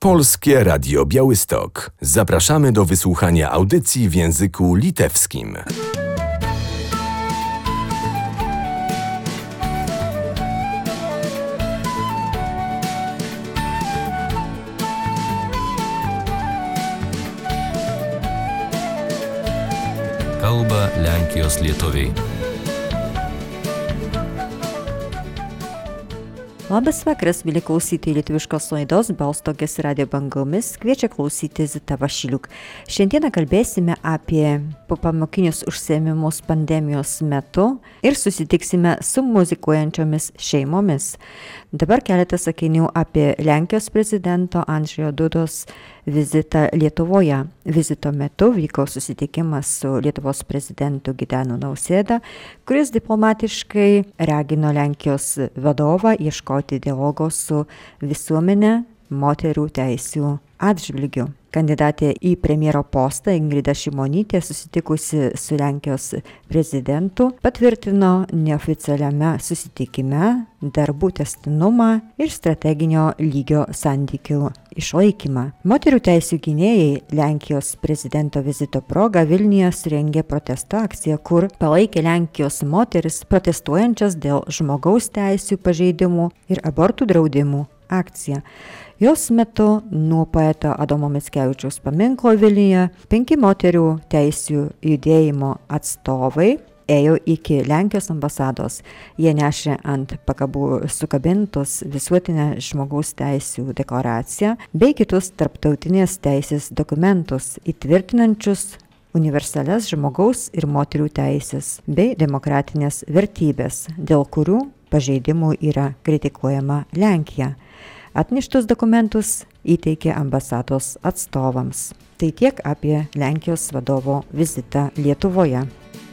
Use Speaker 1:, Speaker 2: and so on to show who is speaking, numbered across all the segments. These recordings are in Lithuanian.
Speaker 1: Polskie Radio Białystok. Zapraszamy do wysłuchania audycji w języku litewskim.
Speaker 2: Kalba Lenkijos lietuviai.
Speaker 3: Labas vakaras, mėly klausytojai lietuviškos laidos Balstogės radijo bangomis, kviečia klausyti Zita Vašiliuk. Šiandieną kalbėsime apie popamokinius užsiėmimus pandemijos metu ir susitiksime su muzikuojančiomis šeimomis. Dabar keletas sakinių apie Lenkijos prezidento Andžejo Dudos vizitą Lietuvoje. Vizito metu vyko susitikimas su Lietuvos prezidentu Gitanu Nausėda, kuris diplomatiškai ragino Lenkijos vadovą ieškoti dialogo su visuomenė moterų teisių atžvilgiu. Kandidatė į premjero postą Ingrida Šimonytė, susitikusi su Lenkijos prezidentu, patvirtino neoficialiame susitikime darbų tęstinumą ir strateginio lygio santykių išlaikymą. Moterų teisių gynėjai Lenkijos prezidento vizito proga Vilniuje surengė protesto akciją, kur palaikė Lenkijos moteris protestuojančias dėl žmogaus teisių pažeidimų ir abortų draudimų akciją. Jos metu nuo poeto Adomo Mickevičiaus paminklo Vilniuje 5 moterių teisių judėjimo atstovai ėjo iki Lenkijos ambasados. Jie nešė ant pakabų sukabintus visuotinę žmogaus teisių deklaraciją bei kitus tarptautinės teisės dokumentus įtvirtinančius universalias žmogaus ir moterių teisės bei demokratinės vertybės, dėl kurių pažeidimų yra kritikuojama Lenkija. Atneštus dokumentus įteikė ambasados atstovams. Tai tiek apie Lenkijos vadovo vizitą Lietuvoje.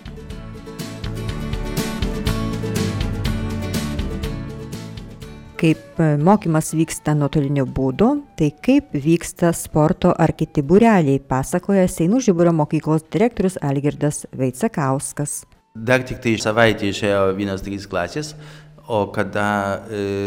Speaker 3: Kaip mokymas vyksta nuotoliniu būdu, tai kaip vyksta sporto ar kiti būreliai, pasakoja Seinų Žiburio mokyklos direktorius Algirdas Vaicekauskas.
Speaker 4: Dar tik tai savaitę išėjo 1-3 klasės. O kada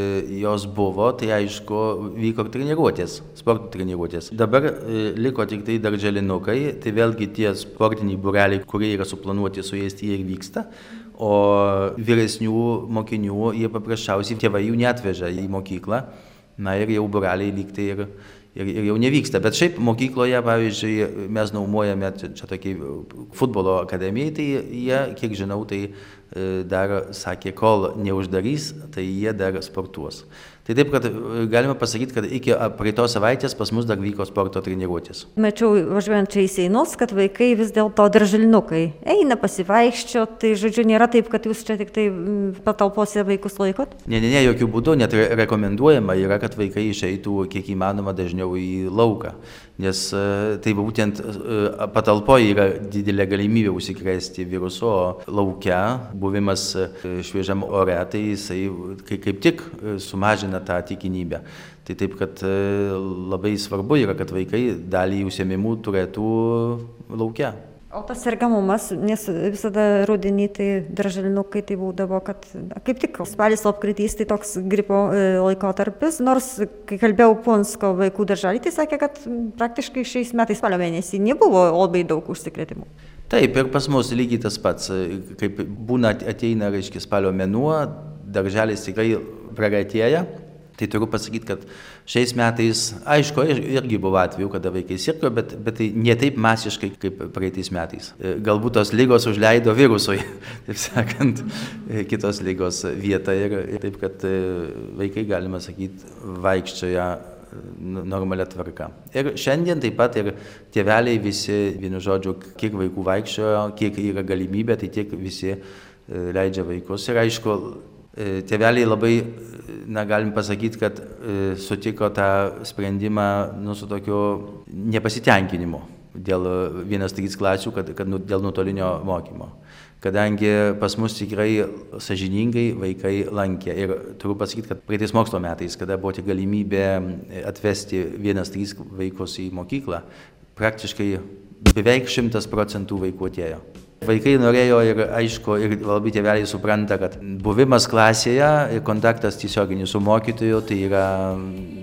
Speaker 4: jos buvo, tai aišku, vyko treniruotės, sporto treniruotės. Dabar liko tik tai darželinukai, tai vėlgi tie sportiniai būreliai, kurie yra suplanuoti su jais, jie ir vyksta. O vyresnių mokinių, jie paprasčiausiai tėvai jų neatveža į mokyklą, na ir jau būreliai lygtai ir jau nevyksta. Bet šiaip mokykloje, pavyzdžiui, mes naumuojame čia tokiai futbolo akademijai, tai jie, kiek žinau, tai dar sakė, kol neuždarys, tai jie dar sportuos. Tai taip, kad galima pasakyti, kad iki praeitos savaitės pas mus dar vyko sporto treniruotės.
Speaker 3: Mačiau, važiuojant čia į Seinus, kad vaikai vis dėlto darželinukai eina pasivaikščio, tai žodžiu nėra taip, kad jūs čia tik tai patalpose vaikus laikot?
Speaker 4: Ne, jokių būdų, net rekomenduojama yra, kad vaikai išeitų kiek įmanoma dažniau į lauką, nes tai būtent patalpoje yra didelė galimybė užsikrėsti virusu, o lauke buvimas šviežiam ore, tai jisai kaip tik sumažina tą tikimybę. Tai taip, kad labai svarbu yra, kad vaikai dalį užsiėmimų turėtų lauke.
Speaker 3: O tas sergamumas, nes visada rudenį tai darželinukai tai būdavo, kad kaip tik spalis lapkritys tai toks gripo laikotarpis, nors kai kalbėjau Punsko vaikų darželį, tai sakė, kad praktiškai šiais metais spalio mėnesį nebuvo labai daug užsikrėtimų.
Speaker 4: Taip, ir pas mus lygiai tas pats, kaip būna ateina, reiškia, spalio mėnuo, darželis tikrai praretėja. Tai turiu pasakyti, kad šiais metais, aišku, irgi buvo atvejų, kada vaikai sirgo, bet tai ne taip masiškai kaip praeitais metais. Galbūt tos lygos užleido virusui, taip sakant, kitos lygos vietą ir taip, kad vaikai, galima sakyti, vaikščioja normalia tvarka. Ir šiandien taip pat ir tėveliai visi, vienu žodžiu, kiek vaikų vaikščiojo, kiek yra galimybė, tai tiek visi leidžia vaikus. Ir aišku, tėveliai labai, galim pasakyti, kad sutiko tą sprendimą su tokiu nepasitenkinimu dėl 1-3 klasių, kad dėl nuotolinio mokymo. Kadangi pas mus tikrai sąžiningai vaikai lankė. Ir turiu pasakyti, kad praeitais mokslo metais, kada buvo tik galimybė atvesti 1-3 vaikus į mokyklą, praktiškai beveik 100% vaikų atėjo. Vaikai norėjo ir aišku, ir labai tėveliai supranta, kad buvimas klasėje ir kontaktas tiesioginis su mokytoju, tai yra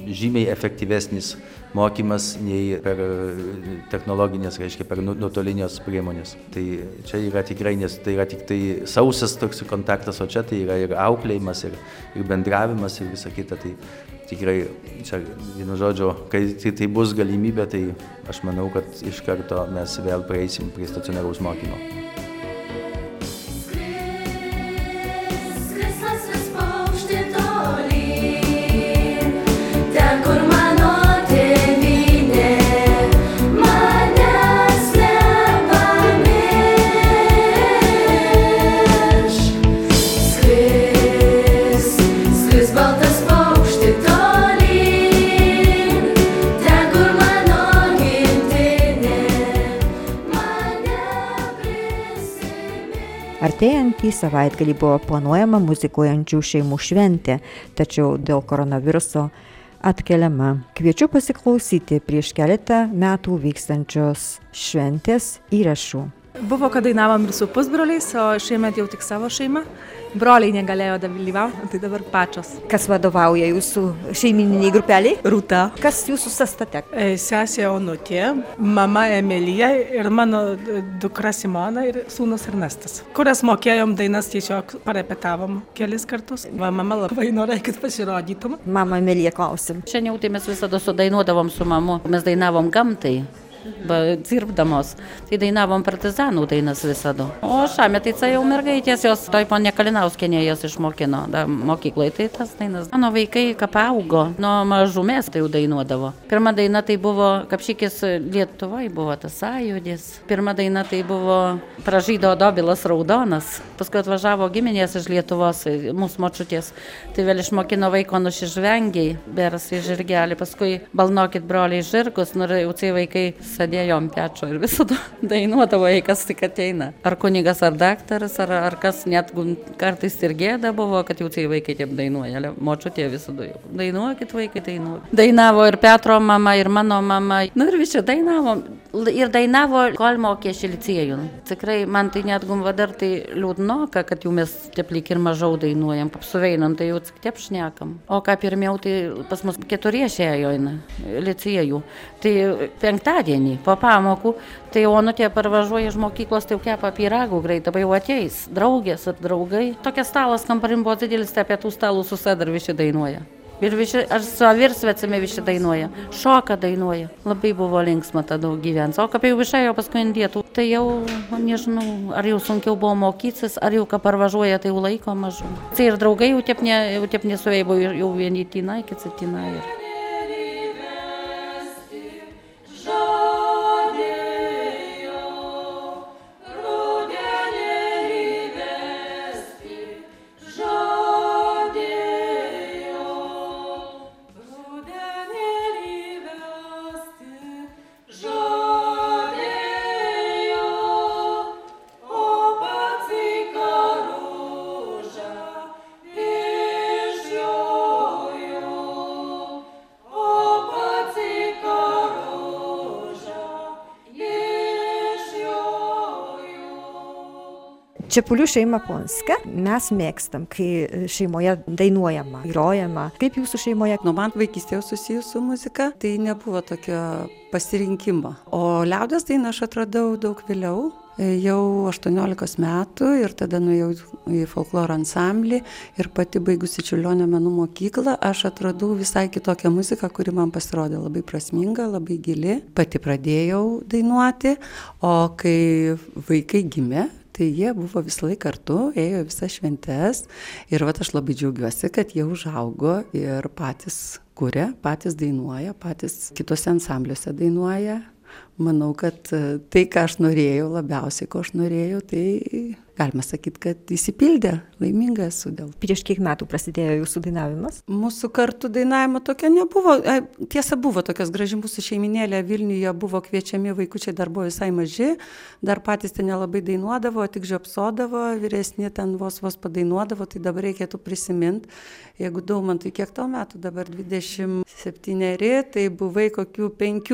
Speaker 4: žymiai efektyvesnis mokymas nei per technologinės, reiškia, per nuotolinės priemonės. Tai čia yra tikrai, nes tai yra tik tai sausas toks kontaktas, o čia tai yra ir auklėjimas, ir bendravimas, ir visa kita. Tai tikrai, čia vienu žodžiu, kai tai bus galimybė, tai aš manau, kad iš karto mes vėl prieisim prie stacionaraus mokymo.
Speaker 3: Artėjantį savaitgalį buvo planuojama muzikuojančių šeimų šventė, tačiau dėl koronaviruso atkeliama. Kviečiu pasiklausyti prieš keletą metų vykstančios šventės įrašų.
Speaker 5: Buvo, kad dainavom ir su pusbroliais, o šiemet jau tik savo šeima. Broliai negalėjo dalyvauti, tai dabar pačios.
Speaker 3: Kas vadovauja jūsų šeimininiai grupeliai?
Speaker 5: Rūta.
Speaker 3: Kas jūsų sastate?
Speaker 5: Sesė Onutė, mama Emilija ir mano dukra Simona ir sūnus Ernestas. Kurias mokėjom dainas, tiesiog parepetavom kelis kartus. Mama labai norėjo, kad pasirodytum.
Speaker 3: Mama Emilija, klausim.
Speaker 6: Šiandien tai mes visada sudainuodavom su mamu. Mes dainavom gamtai. Dirbdamos, tai dainavom partizanų dainas visada. O šamet tai jau mergaitės, jos toj ponė Kalinauskienė jas išmokino mokykloje, tai tas dainas. Mano vaikai kapaugo, nuo mažumės tai jau dainuodavo. Pirma daina tai buvo Kapšykis Lietuvoje, buvo tas sąjūdis. Pirma daina tai buvo Pražydo Dobilas Raudonas. Paskui atvažiavo giminės iš Lietuvos, mūsų močiutės. Tai vėl išmokino vaiko nušižvengiai, beras į žirgelį. Paskui balnokit broliai žirgus, norėjau vaikai sėdėjo ant pečio ir visada dainuodavo, kas tik ateina. Ar kunigas, ar daktaras, ar kas, net kartais ir gėda buvo, kad jau tai vaikai taip dainuoja. Močiutė visada jau. Dainuokit vaikai, dainuokit. Dainavo ir Petro mama, ir mano mama. Ir visi dainavo. Ir dainavo, kol mokėsi licėjų. Tikrai man tai net dar tai liūdnoka, kad jau mes taip lyg ir mažiau dainuojam. Suveinam, tai jau taip šnekam. O ką pirmiau, tai pas mus keturiešiai ėjo licėjų. Tai penktadienį po pamokų, tai Onutė parvažiuoja iš mokyklos, tai jau kepa pyragų greitai, jau ateis draugės ir draugai. Tokia stalas kamparim buvo didelis, tai apie tų stalų susidar visi dainuoja. Ir visi, aš su avirsvecime visi dainuoja, šoka dainuoja. Labai buvo linksma tada gyvens. O kaip jau išėjo paskui indietų, tai jau, nežinau, ar jau sunkiau buvo mokytis, ar jau ką parvažiuoja, tai jau laiko mažu. Tai ir draugai jau taip nesuveibo, jau vieni tinai, kiti tinai.
Speaker 3: Čepulių šeima Ponska, mes mėgstam, kai šeimoje dainuojama, grojama. Kaip jūsų šeimoje?
Speaker 7: Man vaikystėje susijus su muzika, tai nebuvo tokio pasirinkimo. O liaudies dainą aš atradau daug vėliau, jau 18 metų ir tada nuėjau į folkloro ansamblį ir pati baigusi Čiurlionio menų mokyklą, aš atradau visai kitokią muziką, kuri man pasirodė labai prasminga, labai gili. Pati pradėjau dainuoti, o kai vaikai gimė, tai jie buvo visą laiką kartu, ėjo visas šventes ir aš labai džiaugiuosi, kad jie užaugo ir patys kuria, patys dainuoja, patys kitose ansambliuose dainuoja. Manau, kad tai, ką aš norėjau, labiausiai, ko aš norėjau, tai galima sakyti, kad įsipildė, laiminga esu dėl.
Speaker 3: Prieš kiek metų prasidėjo jūsų dainavimas?
Speaker 7: Mūsų kartu dainavimo tokio nebuvo. Tiesa, buvo tokios graži mūsų šeiminėlė Vilniuje, buvo kviečiami vaikučiai, dar buvo visai maži, dar patys ten nelabai dainuodavo, tik žiopsodavo, vyresni ten vos padainuodavo, tai dabar reikėtų prisiminti. Jeigu Daumantui, kiek tau metų, dabar 27, tai buvai kokių 5.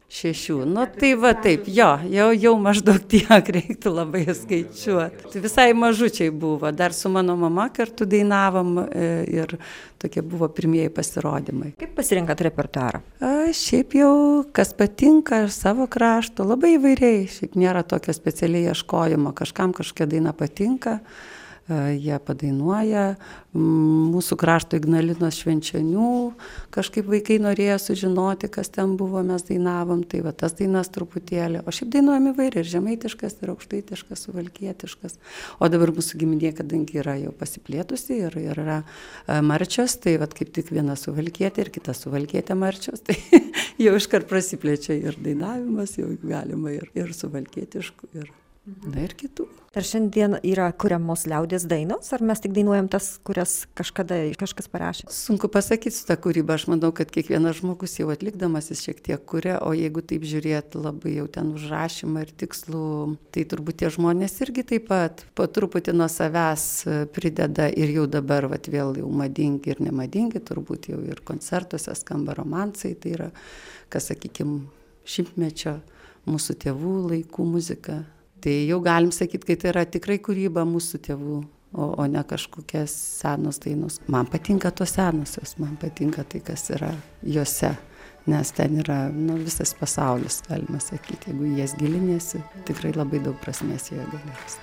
Speaker 7: 6. Nu, tai va taip, jau maždaug tiek reiktų labai skaičiuoti. Tai visai mažučiai buvo, dar su mano mama kartu dainavom ir tokie buvo pirmieji pasirodymai.
Speaker 3: Kaip pasirinkat repertuarą?
Speaker 7: Šiaip jau, kas patinka savo krašto, labai įvairiai, šiaip nėra tokio specialiai ieškojimo, kažkam kažkokia daina patinka. Jie padainuoja, mūsų krašto Ignalinos švenčionių, kažkaip vaikai norėjo sužinoti, kas ten buvo, mes dainavom, tai va tas dainas truputėlį, o šiaip dainuojam įvairiai, ir žemaitiškas, ir aukštaitiškas, suvalkietiškas, o dabar mūsų giminė, kadangi yra jau pasiplėtusi ir yra marčios, tai va kaip tik viena suvalkietė ir kita suvalkietė marčios, tai jau iškart prasiplečia ir dainavimas, jau galima ir suvalkietiškų, ir kitų.
Speaker 3: Ar šiandien yra kuriamos liaudies dainos, ar mes tik dainuojam tas, kurias kažkada kažkas parašė?
Speaker 7: Sunku pasakyti su ta kūryba, aš manau, kad kiekvienas žmogus jau atlikdamas jis šiek tiek kuria, o jeigu taip žiūrėti labai jau ten užrašymą ir tikslų, tai turbūt tie žmonės irgi taip pat po truputį nuo savęs prideda ir jau dabar vat, vėl jau madingi ir nemadingi, turbūt jau ir koncertuose skamba romansai, tai yra, kas sakykime, šimtmečio mūsų tėvų laikų muzika. Tai jau galim sakyti, kad tai yra tikrai kūryba mūsų tėvų, o ne kažkokias senos dainos. Man patinka tos senosios, man patinka tai, kas yra jose, nes ten yra visas pasaulis, galima sakyti. Jeigu jas gilinėsi, tikrai labai daug prasmės joje galės.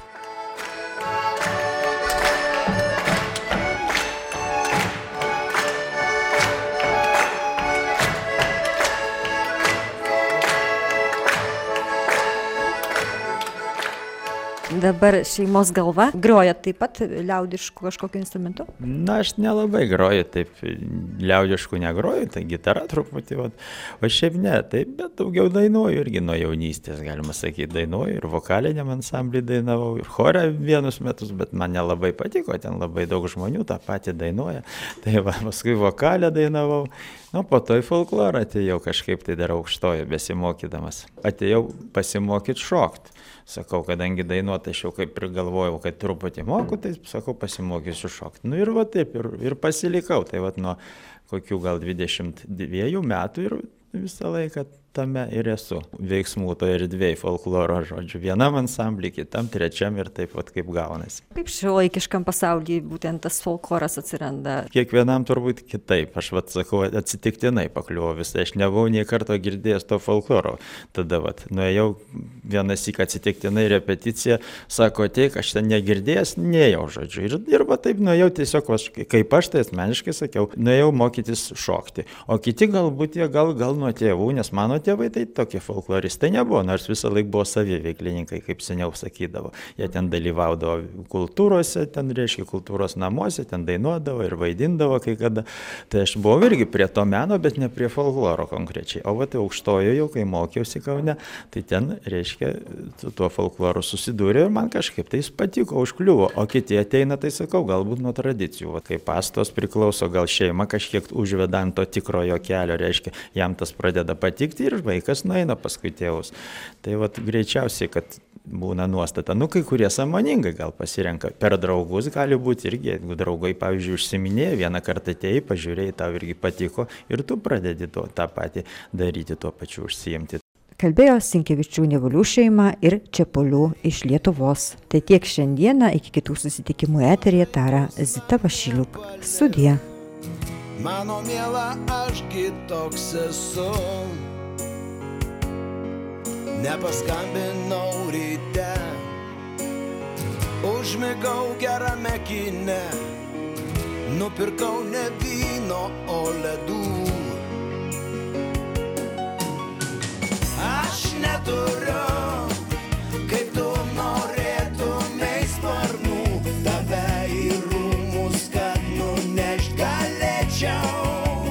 Speaker 3: Dabar šeimos galva. Grojat taip pat liaudiškų kažkokiu instrumentu?
Speaker 8: Na, aš nelabai groju, taip liaudiškų negroju, tai gitara truputį, o šiaip ne, taip, bet daugiau dainuoju irgi nuo jaunystės, galima sakyti, dainuoju ir vokaliniam ansamblį dainavau, ir chorą vienus metus, bet man nelabai patiko, ten labai daug žmonių tą patį dainuoja, tai paskui vokalę dainavau, po to į folklorą atėjau kažkaip tai dar aukštojo besimokydamas, atėjau pasimokyti šokti. Sakau, kadangi dainuoti aš jau kaip ir galvojau, kad truputį moku, tai sakau, pasimokysiu šokti. Ir va taip, ir pasilikau, tai va nuo kokių gal 22 metų ir visą laiką tame ir esu. Veiksmų to erdvėj folkloro, žodžiu, vienam ansamblį, kitam, trečiam ir taip pat kaip gaunasi.
Speaker 3: Kaip šiuolaikiškam pasaulyje būtent tas folkloras atsiranda?
Speaker 8: Kiekvienam turbūt kitaip, aš sakau, atsitiktinai pakliuvo visai, aš nebuvau nei karto girdėjęs to folkloro. Tada nuėjau vienąsyk atsitiktinai repeticiją, sako, ateik, aš ten negirdėjęs, nejau, žodžiu. Ir va taip nuėjau tiesiog, kaip aš tai asmeniškai sakiau, nuėjau mokytis šokti. O kiti galbūt jie gal nuo tėvų, nes mano tėvai tai tokie folkloristai nebuvo, nors visą laiką buvo saviveiklininkai, kaip seniau sakydavo. Jie ten dalyvaudavo kultūrose, ten reiškia kultūros namuose, ten dainuodavo ir vaidindavo kai kada. Tai aš buvau irgi prie to meno, bet ne prie folkloro konkrečiai. O tai aukštojo jau, kai mokiausi Kaune, tai ten reiškia tuo folkloru susidūrė ir man kažkaip tai jis patiko, užkliuvo. O kiti ateina, tai sakau, galbūt nuo tradicijų. Kai pastos priklauso, gal šeima kažkiek užveda ant to tikrojo kelio, reiškia, jam tas pradeda patikti ir vaikas nueina paskui tėvus. Tai greičiausiai, kad būna nuostata. Kai kurie sąmoningai gal pasirenka. Per draugus gali būti irgi, jeigu draugai, pavyzdžiui, užsiminėjo, vieną kartą atėjai, pažiūrėjai, tau irgi patiko ir tu pradedi tą patį daryti, tuo pačiu užsiimti.
Speaker 3: Kalbėjo Sinkevičių Nevulių šeima ir Čepulių iš Lietuvos. Tai tiek šiandieną, iki kitų susitikimų eteryje tara Zita Vašiliuk. Sudie.
Speaker 9: Mano miela, aš kitoks esu. Nepaskambinau ryte, užmigau gerame kine, nupirkau ne vyno, o ledų. Aš neturiu, kaip tu norėtumei sparnų, tave į rūmus, kad nunešt galėčiau.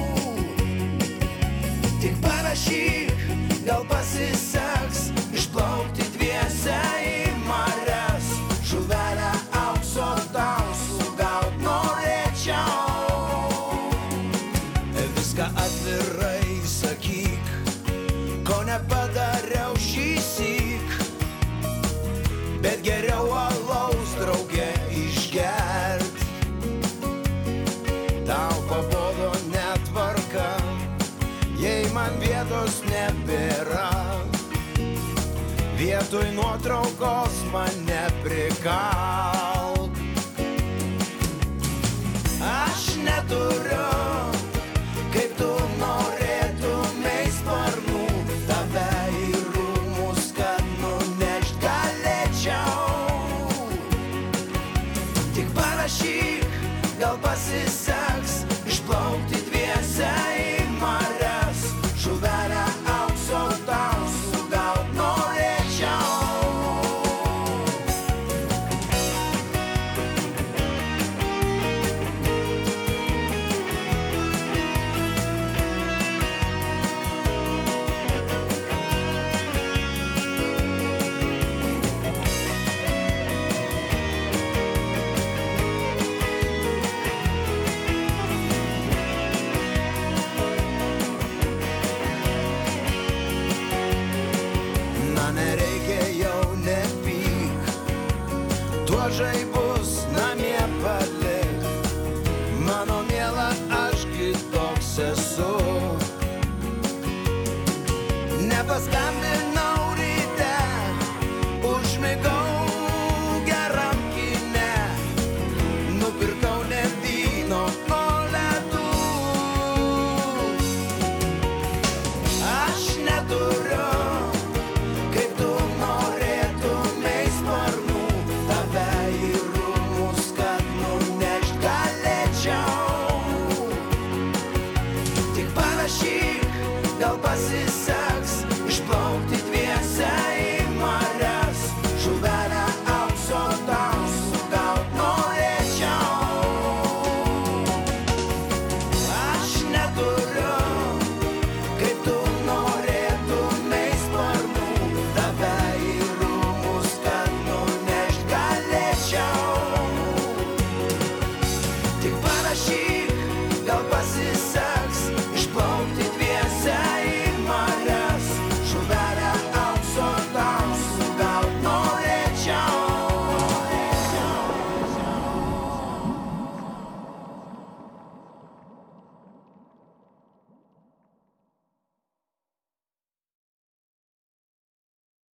Speaker 9: Tik parašyk, gal pasiseks išplaukti dviese į marias, žuvelę aukso tau sugaut norėčiau. Viską atvirai sakyk, ko nepadariau šįsyk, bet geriau alaus drauge išgert. Tau pabodo netvarka, jei man vietos nebėra. Vietoj nuotraukos mane prikalk. Aš neturiu, kaip tu norėtumei sparnų, tave į rūmus, kad nunešt galėčiau. Tik parašyk, gal pasiseks išplaukti dviese į marias. Žuvelę aukso tau sugaut norėčiau. Nereikia jau nepyk, tuo žaibus namie palik. Mano miela, aš kitoks esu. Nepaskambinau ryte, užmigau geram kine. Nupirkau ne vyno, o ledų. Aš neturiu, kaip tu norėtumei sparnų, tave į rūmus, kad nunešt galėčiau. Tik parašyk, gal pasiseks